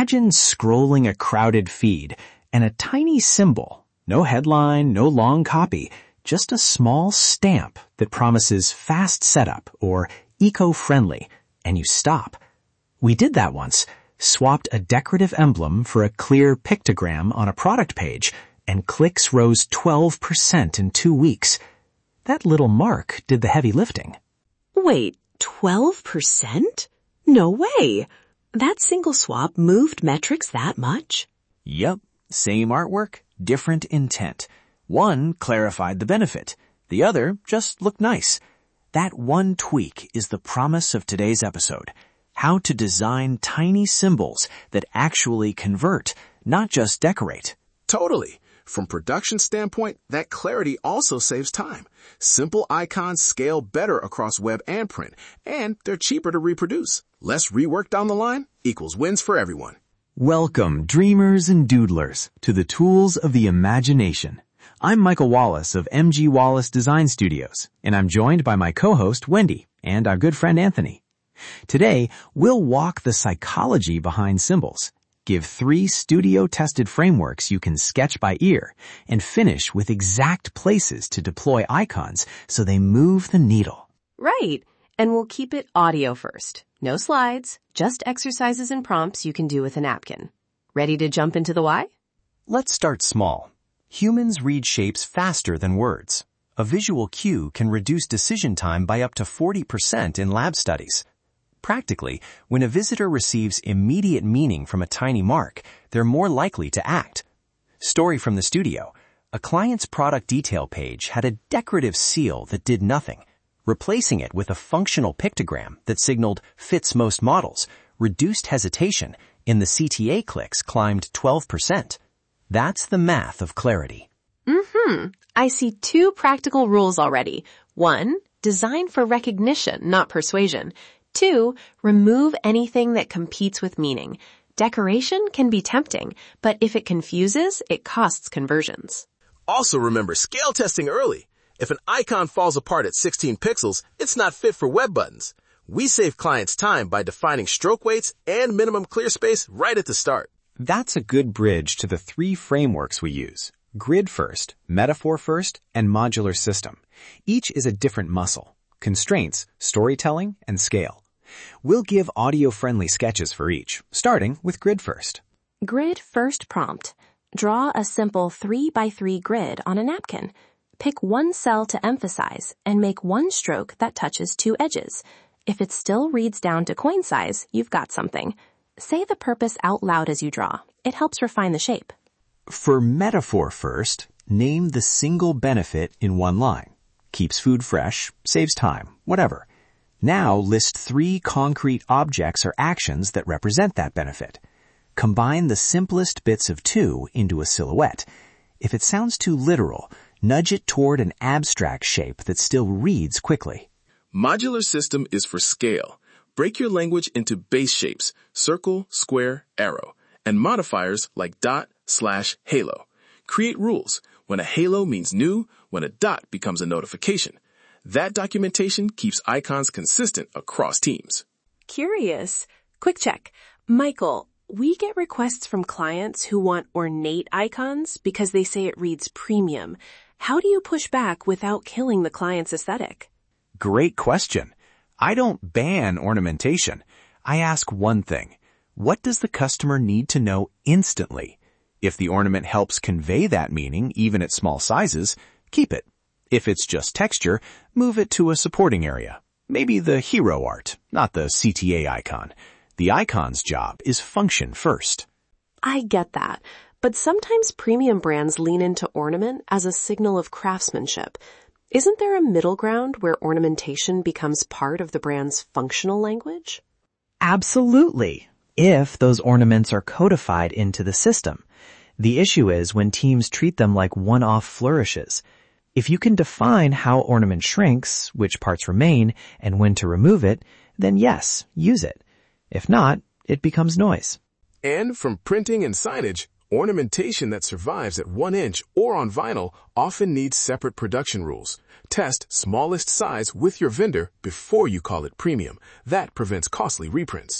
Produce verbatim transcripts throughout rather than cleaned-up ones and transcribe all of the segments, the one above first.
Imagine scrolling a crowded feed and a tiny symbol, no headline, no long copy, just a small stamp that promises fast setup or eco-friendly, and you stop. We did that once, swapped a decorative emblem for a clear pictogram on a product page, and clicks rose twelve percent in two weeks. That little mark did the heavy lifting. Wait, twelve percent? No way! That single swap moved metrics that much? Yep, same artwork, different intent. One clarified the benefit, the other just looked nice. That one tweak is the promise of today's episode. How to design tiny symbols that actually convert, not just decorate. Totally. From production standpoint, that clarity also saves time. Simple icons scale better across web and print, and they're cheaper to reproduce. Less rework down the line equals wins for everyone. Welcome, dreamers and doodlers, to the tools of the imagination. I'm Michael Wallace of M G Wallace Design Studios, and I'm joined by my co-host Wendy and our good friend Anthony. Today, we'll walk the psychology behind symbols, give three studio-tested frameworks you can sketch by ear, and finish with exact places to deploy icons so they move the needle. Right. And we'll keep it audio first. No slides, just exercises and prompts you can do with a napkin. Ready to jump into the why? Let's start small. Humans read shapes faster than words. A visual cue can reduce decision time by up to forty percent in lab studies. Practically, when a visitor receives immediate meaning from a tiny mark, they're more likely to act. Story from the studio. A client's product detail page had a decorative seal that did nothing. Replacing it with a functional pictogram that signaled fits most models, reduced hesitation, and the C T A clicks climbed twelve percent. That's the math of clarity. Mm-hmm. I see two practical rules already. One, design for recognition, not persuasion. Two, remove anything that competes with meaning. Decoration can be tempting, but if it confuses, it costs conversions. Also remember scale testing early. If an icon falls apart at sixteen pixels, it's not fit for web buttons. We save clients time by defining stroke weights and minimum clear space right at the start. That's a good bridge to the three frameworks we use: grid first, metaphor first, and modular system. Each is a different muscle: constraints, storytelling, and scale. We'll give audio-friendly sketches for each, starting with grid first. Grid first prompt. Draw a simple three by three grid on a napkin. Pick one cell to emphasize and make one stroke that touches two edges. If it still reads down to coin size, you've got something. Say the purpose out loud as you draw. It helps refine the shape. For metaphor first, name the single benefit in one line. Keeps food fresh, saves time, whatever. Now list three concrete objects or actions that represent that benefit. Combine the simplest bits of two into a silhouette. If it sounds too literal, nudge it toward an abstract shape that still reads quickly. Modular system is for scale. Break your language into base shapes: circle, square, arrow, and modifiers like dot, slash, halo. Create rules. When a halo means new, when a dot becomes a notification. That documentation keeps icons consistent across teams. Curious. Quick check. Michael, we get requests from clients who want ornate icons because they say it reads premium. How do you push back without killing the client's aesthetic? Great question. I don't ban ornamentation. I ask one thing. What does the customer need to know instantly? If the ornament helps convey that meaning, even at small sizes, keep it. If it's just texture, move it to a supporting area. Maybe the hero art, not the C T A icon. The icon's job is function first. I get that, but sometimes premium brands lean into ornament as a signal of craftsmanship. Isn't there a middle ground where ornamentation becomes part of the brand's functional language? Absolutely, if those ornaments are codified into the system. The issue is when teams treat them like one-off flourishes. If you can define how ornament shrinks, which parts remain, and when to remove it, then yes, use it. If not, it becomes noise. And from printing and signage, ornamentation that survives at one inch or on vinyl often needs separate production rules. Test smallest size with your vendor before you call it premium. That prevents costly reprints.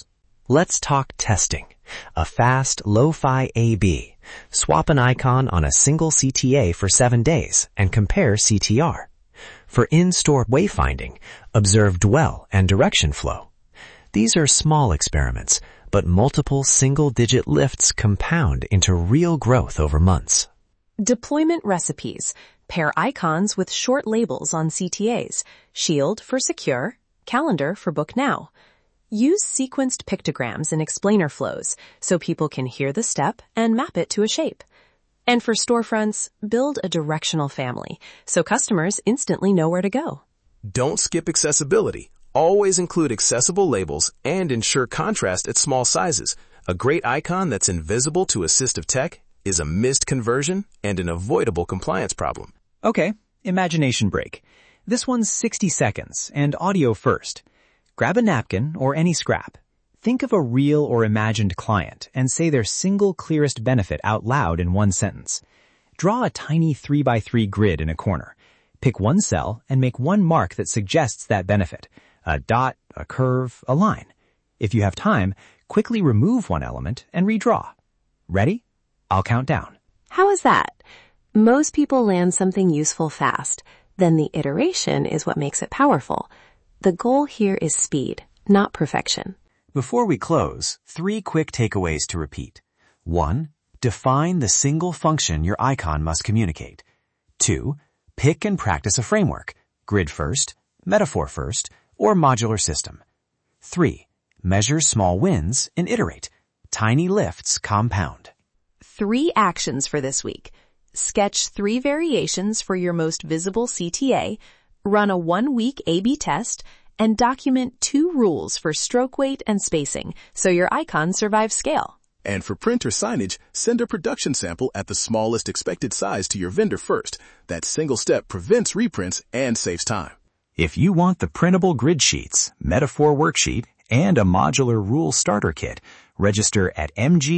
Let's talk testing. A fast, lo-fi A B. Swap an icon on a single C T A for seven days and compare C T R. For in-store wayfinding, observe dwell and direction flow. These are small experiments, but multiple single-digit lifts compound into real growth over months. Deployment recipes. Pair icons with short labels on C T As. Shield for secure, calendar for book now. Use sequenced pictograms and explainer flows so people can hear the step and map it to a shape. And for storefronts, build a directional family so customers instantly know where to go. Don't skip accessibility. Always include accessible labels and ensure contrast at small sizes. A great icon that's invisible to assistive tech is a missed conversion and an avoidable compliance problem. Okay, imagination break. This one's sixty seconds and audio first. Grab a napkin or any scrap. Think of a real or imagined client and say their single clearest benefit out loud in one sentence. Draw a tiny three by three grid in a corner. Pick one cell and make one mark that suggests that benefit. A dot, a curve, a line. If you have time, quickly remove one element and redraw. Ready? I'll count down. How is that? Most people land something useful fast. Then the iteration is what makes it powerful. The goal here is speed, not perfection. Before we close, three quick takeaways to repeat. One, define the single function your icon must communicate. Two, pick and practice a framework, grid first, metaphor first, or modular system. Three, measure small wins and iterate. Tiny lifts compound. Three actions for this week. Sketch three variations for your most visible C T A, run a one-week A B test, and document two rules for stroke weight and spacing so your icon survives scale. And for print or signage, send a production sample at the smallest expected size to your vendor first. That single step prevents reprints and saves time. If you want the printable grid sheets, metaphor worksheet, and a modular rule starter kit, register at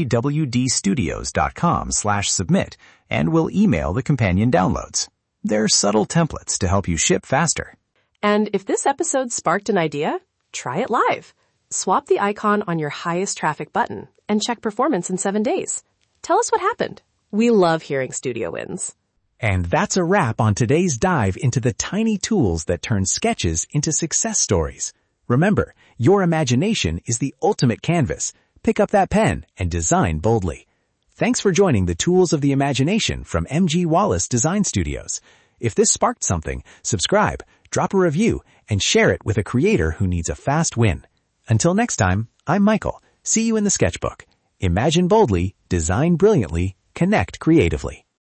mgwdstudios.com slash submit and we'll email the companion downloads. They're subtle templates to help you ship faster. And if this episode sparked an idea, try it live. Swap the icon on your highest traffic button and check performance in seven days. Tell us what happened. We love hearing studio wins. And that's a wrap on today's dive into the tiny tools that turn sketches into success stories. Remember, your imagination is the ultimate canvas. Pick up that pen and design boldly. Thanks for joining the Tools of the Imagination from M G Wallace Design Studios. If this sparked something, subscribe, drop a review, and share it with a creator who needs a fast win. Until next time, I'm Michael. See you in the sketchbook. Imagine boldly, design brilliantly, connect creatively.